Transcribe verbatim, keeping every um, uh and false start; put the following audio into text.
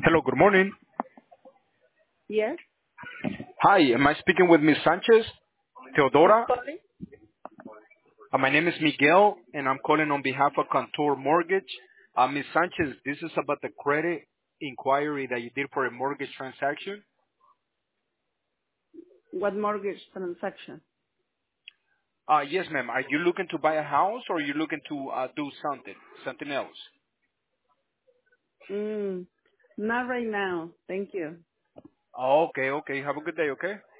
Hello, good morning. Yes. Hi, am I speaking with Miss Sanchez Who's Teodora? calling? Uh, my name is Miguel, and I'm calling on behalf of Contour Mortgage. Uh, Miss Sanchez, this is about the credit inquiry that you did for a mortgage transaction. What mortgage transaction? Uh, yes, ma'am. Are you looking to buy a house, or are you looking to uh, do something, something else? Mm, not right now. Thank you. Oh, okay, okay. Have a good day, okay?